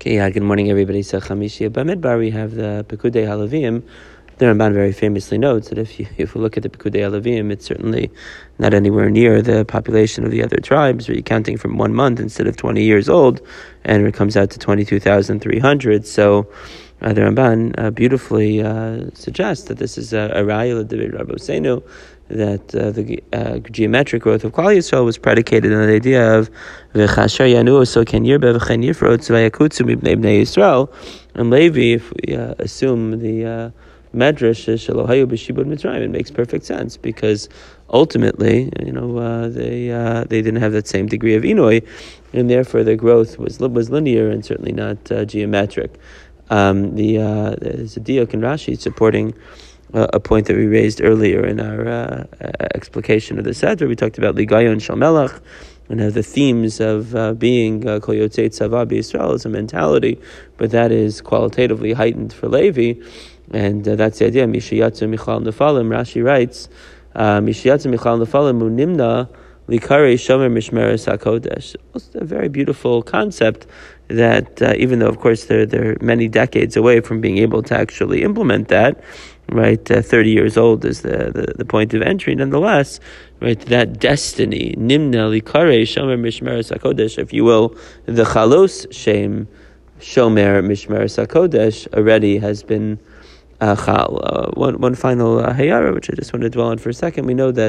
Okay, good morning, everybody. So Chamishi Bamidbar, we have the Pekudei Halavim. The Ramban very famously notes that if we look at the Pekudei Halavim, it's certainly not anywhere near the population of the other tribes. We're counting from 1 month instead of 20 years old, and it comes out to 22,300. So the Ramban beautifully suggests that this is a Raya L'David Rabbeinu, that the geometric growth of Klal Yisrael was predicated on the idea of v'chasher yanu so ken yirbe v'chen yifrot v'yakutzu mibnei bnei Yisrael. And Levi, if we assume the medrash shalohayu b'shibud Mitzrayim, it makes perfect sense because ultimately, they didn't have that same degree of inoi, and therefore their growth was linear and certainly not geometric. There's a diuk in Rashi supporting a point that we raised earlier in our explication of the Seder. We talked about Ligayon Shel Melech and how the themes of being Kol Yotzei Tzava B'Yisrael is a mentality, but that is qualitatively heightened for Levi, and that's the idea. Mishayatzu Michal Nefalim, Rashi writes, Mishayatzu Michal Nefalim Unimna Likare Shomer Mishmeres HaKodesh. It's a very beautiful concept that even though, of course, they're many decades away from being able to actually implement that, right, 30 years old is the point of entry. Nonetheless, right, that destiny, Nimna Likare Shomer Mishmeres HaKodesh, if you will, the Chalos Shem Shomer Mishmeres HaKodesh already has been Chal. One final Hayara, which I just want to dwell on for a second. We know that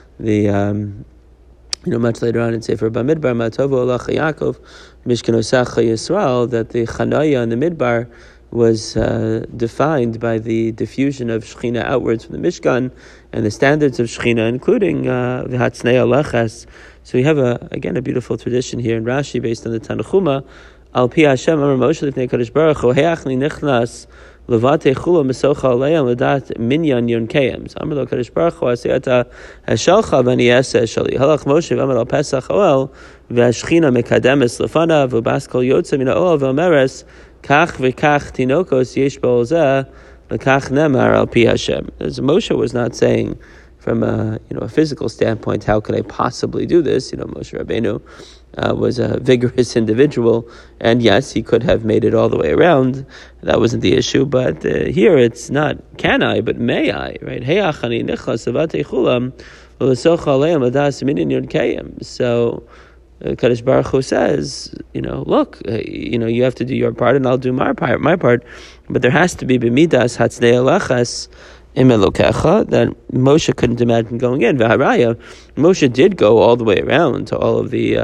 the much later on in Sefer Bamidbar, Matovo Olach Yaakov, Mishkan Osach Yisrael, that the Chanaya in the Midbar was defined by the diffusion of Shechina outwards from the Mishkan and the standards of Shechina, including V'hatznei Alachas. So we have a beautiful tradition here in Rashi based on the Tanachuma. Al Pi Hashem Amar Moshe Lifnei Kadosh Baruch Hu Heachni Nichnas Levate Chula Mesocha Aleim Ledat Minyan Yonkeyim. So Amar Lo Kadosh Baruch Hu Asiyata Hashalcha V'ani Yaseh Shali Halach Moshe V'amar Al Pesach Oel V'Ashchina Mekademes Lefana V'Bas Kol Yotze Mina Oel V'Omeres Kach v'kach tinokos yesh b'olzeh l'kach nemar al pi Hashem. As Moshe was not saying from a physical standpoint, how could I possibly do this? Moshe Rabbeinu was a vigorous individual, and yes, he could have made it all the way around. That wasn't the issue, but here it's not can I, but may I, right? He'achani nichlas avate chulam l'socha aleim adas minin yonkeyim. So Kadosh Baruch Hu says, look, you have to do your part and I'll do my part, but there has to be b'midas hatznei alachas im elokecha that Moshe couldn't imagine going in. V'haraya, Moshe did go all the way around to all of the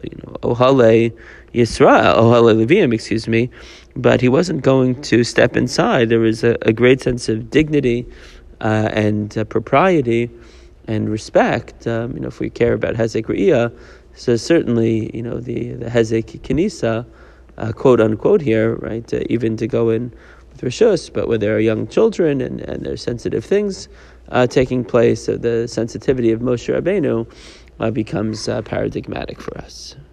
Ohale Yisrael, Ohale Leviim, but he wasn't going to step inside. There was a great sense of dignity and propriety and respect. If we care about Hezek Re'iyah, so certainly, the Hezek Kinisa, quote unquote here, right, even to go in with Rishus, but where there are young children and there are sensitive things taking place, so the sensitivity of Moshe Rabbeinu becomes paradigmatic for us.